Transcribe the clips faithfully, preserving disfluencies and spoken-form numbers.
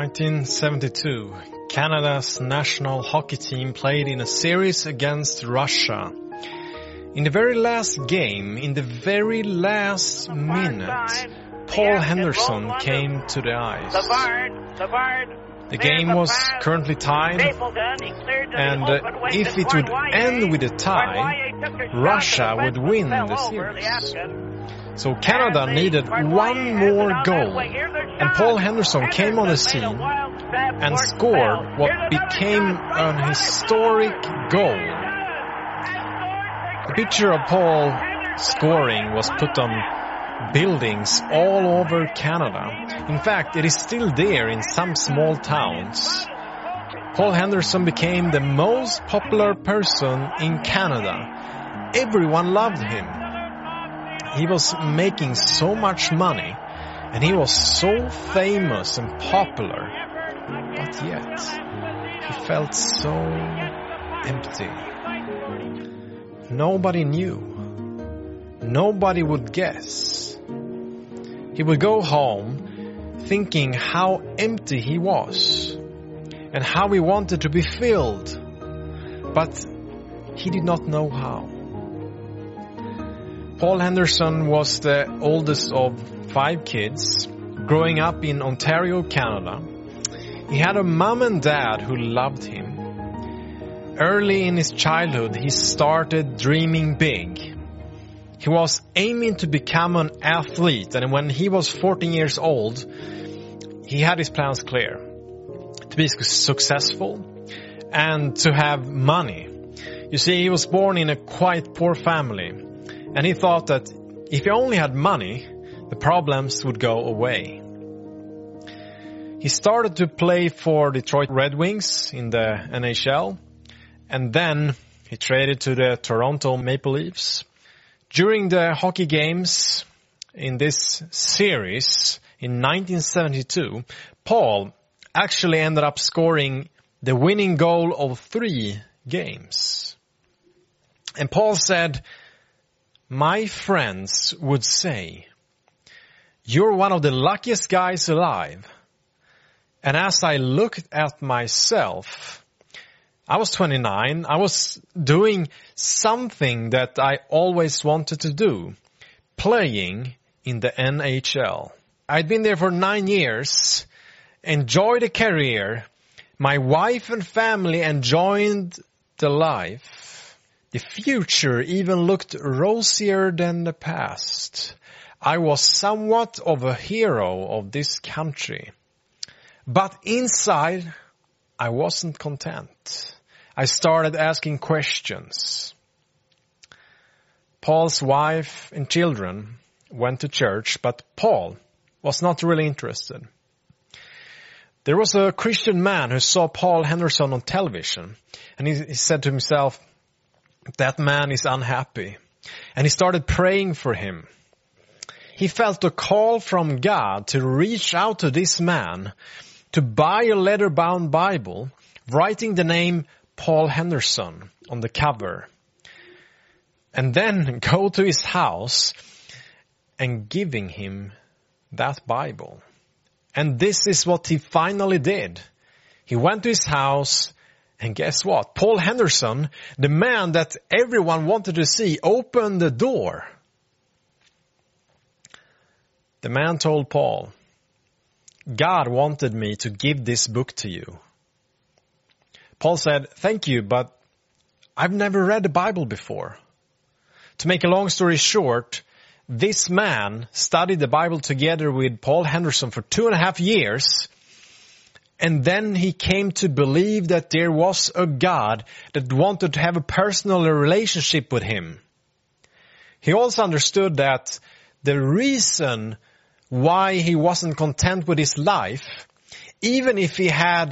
nineteen seventy-two, Canada's national hockey team played in a series against Russia. In the very last game, in the very last minute, Paul Henderson came to the ice. The game was currently tied, and uh, if it would end with a tie, Russia would win the series. So Canada needed one more goal, and Paul Henderson came on the scene and scored what became an historic goal. The picture of Paul scoring was put on buildings all over Canada. In fact, it is still there in some small towns. Paul Henderson became the most popular person in Canada. Everyone loved him. He was making so much money, and he was so famous and popular, but yet he felt so empty. Nobody knew. Nobody would guess. He would go home thinking how empty he was and how he wanted to be filled, but he did not know how. Paul Henderson was the oldest of five kids, growing up in Ontario, Canada. He had a mom and dad who loved him. Early in his childhood, he started dreaming big. He was aiming to become an athlete, and when he was fourteen years old, he had his plans clear. To be successful and to have money. You see, he was born in a quite poor family. And he thought that if he only had money, the problems would go away. He started to play for Detroit Red Wings in the N H L, and then he traded to the Toronto Maple Leafs. During the hockey games in this series in nineteen seventy-two, Paul actually ended up scoring the winning goal of three games. And Paul said, "My friends would say, you're one of the luckiest guys alive." And as I looked at myself, I was twenty-nine. I was doing something that I always wanted to do, playing in the N H L. I'd been there for nine years, enjoyed the career. My wife and family enjoyed the life. The future even looked rosier than the past. I was somewhat of a hero of this country. But inside, I wasn't content. I started asking questions. Paul's wife and children went to church, but Paul was not really interested. There was a Christian man who saw Paul Henderson on television, and he, he said to himself, "That man is unhappy." And he started praying for him. He felt a call from God to reach out to this man, to buy a leather-bound Bible, writing the name Paul Henderson on the cover. And then go to his house and giving him that Bible. And this is what he finally did. He went to his house, and guess what? Paul Henderson, the man that everyone wanted to see, opened the door. The man told Paul, "God wanted me to give this book to you." Paul said, "Thank you, but I've never read the Bible before." To make a long story short, this man studied the Bible together with Paul Henderson for two and a half years. And then he came to believe that there was a God that wanted to have a personal relationship with him. He also understood that the reason why he wasn't content with his life, even if he had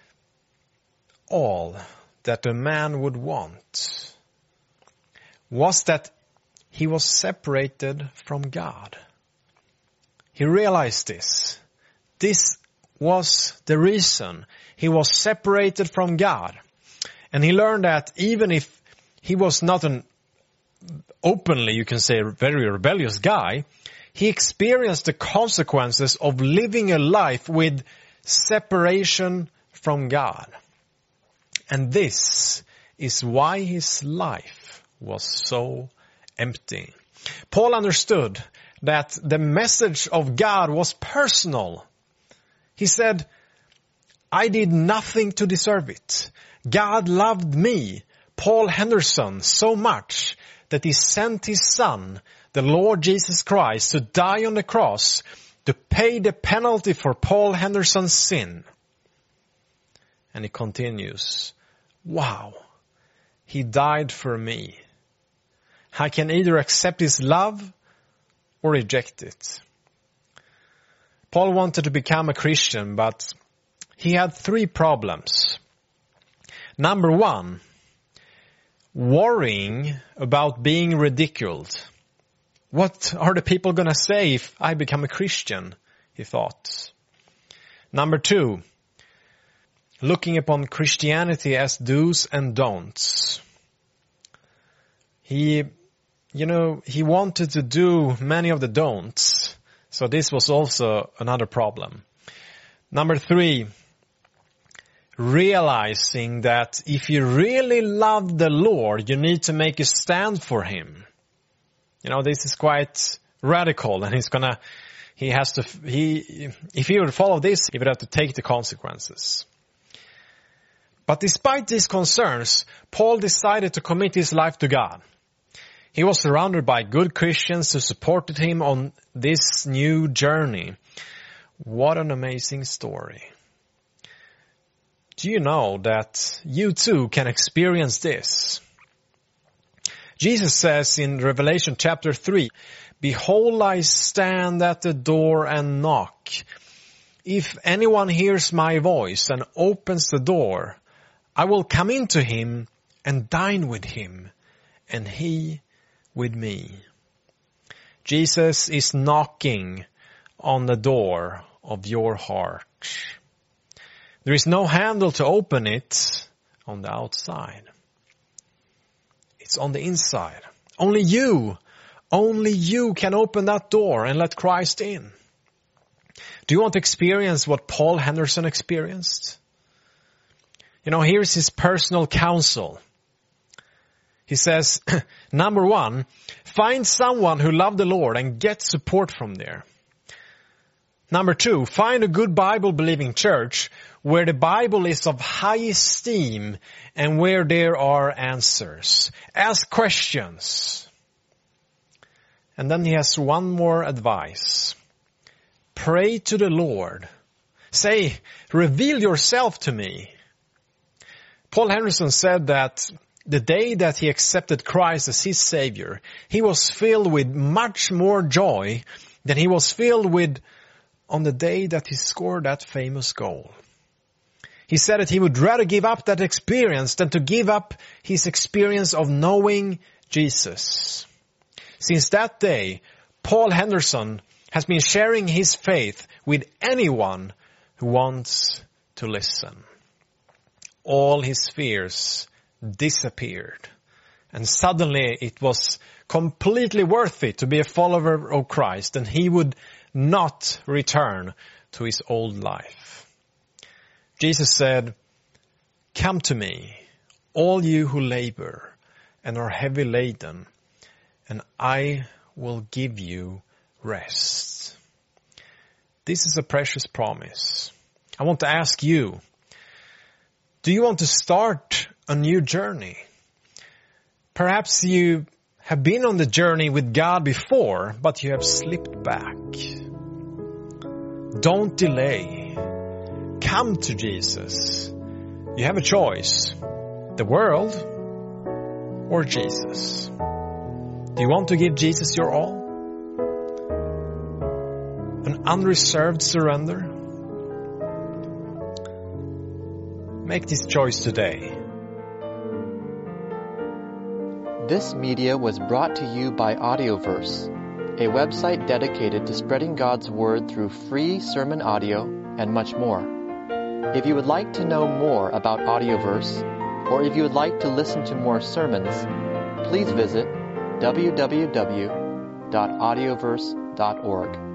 all that a man would want, was that he was separated from God. He realized this. This was the reason. He was separated from God. And he learned that even if he was not an openly, you can say, very rebellious guy, he experienced the consequences of living a life with separation from God. And this is why his life was so empty. Paul understood that the message of God was personal. He said, I did nothing to deserve it. God loved me, Paul Henderson, so much that he sent his son, the Lord Jesus Christ, to die on the cross to pay the penalty for Paul Henderson's sin. And he continues, wow, he died for me. I can either accept his love or reject it. Paul wanted to become a Christian, but he had three problems. Number one, worrying about being ridiculed. What are the people going to say if I become a Christian? He thought. Number two, looking upon Christianity as do's and don'ts. He, you know, he wanted to do many of the don'ts. So this was also another problem. Number three, realizing that if you really love the Lord, you need to make a stand for him. You know, this is quite radical, and he's gonna, he has to, he, if he would follow this, he would have to take the consequences. But despite these concerns, Paul decided to commit his life to God. He was surrounded by good Christians who supported him on this new journey. What an amazing story. Do you know that you too can experience this? Jesus says in Revelation chapter three, behold, I stand at the door and knock. If anyone hears my voice and opens the door, I will come into him and dine with him, and he with me. Jesus is knocking on the door of your heart. There is no handle to open it on the outside. It's on the inside. Only you, only you can open that door and let Christ in. Do you want to experience what Paul Henderson experienced? You know, here's his personal counsel. He says, number one, find someone who loved the Lord and get support from there. Number two, find a good Bible-believing church where the Bible is of high esteem and where there are answers. Ask questions. And then he has one more advice. Pray to the Lord. Say, reveal yourself to me. Paul Henderson said that the day that he accepted Christ as his Savior, he was filled with much more joy than he was filled with on the day that he scored that famous goal. He said that he would rather give up that experience than to give up his experience of knowing Jesus. Since that day, Paul Henderson has been sharing his faith with anyone who wants to listen. All his fears disappeared, and suddenly it was completely worth it to be a follower of Christ, and he would not return to his old life. Jesus said, come to me, all you who labor and are heavy laden, and I will give you rest. This is a precious promise. I want to ask you, do you want to start a new journey? Perhaps you have been on the journey with God before, but you have slipped back. Don't delay. Come to Jesus. You have a choice. The world or Jesus. Do you want to give Jesus your all? An unreserved surrender? Make this choice today. This media was brought to you by Audioverse, a website dedicated to spreading God's Word through free sermon audio and much more. If you would like to know more about Audioverse, or if you would like to listen to more sermons, please visit w w w dot audioverse dot org.